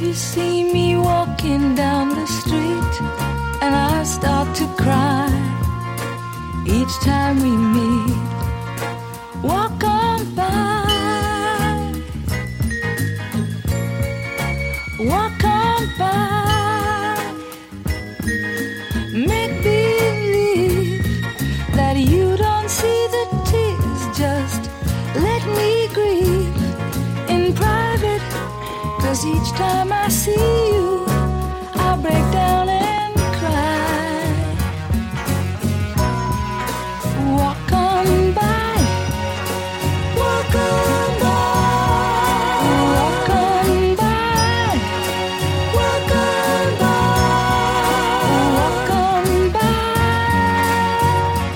you see me walking down the street and I start to cry each time we meet. Walk on by, walk on by. Make believe that you don't see the tears. Just let me grieve in private, 'cause each time I see you I'll break down and cry. Walk on by, walk on by, walk on by, walk on by, walk on by.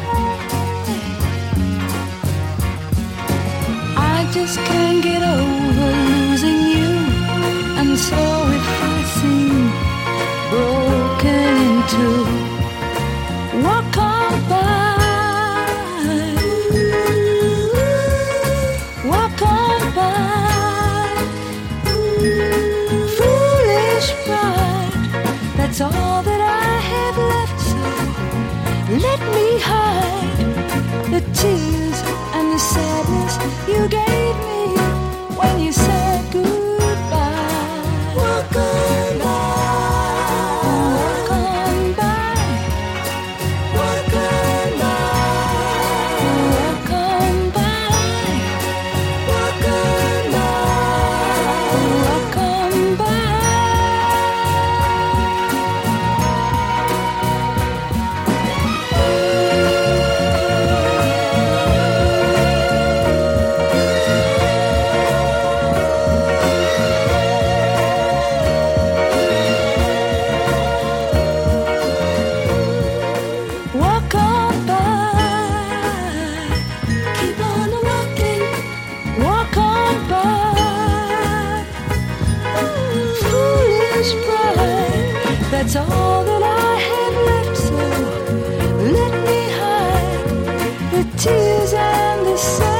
I just can't get over losing you, and so if I seem broken in two, walk on by, walk on by. Foolish pride, that's all that I have left, so let me hide the tears and the sadness you gave me when you said goodbye. Walk on by, walk on by, walk on by, walk on by, walk on by, walk on by. Walk on by, keep on walking, walk on by. Foolish pride, that's all that I have left, so let me hide the tears and the sadness.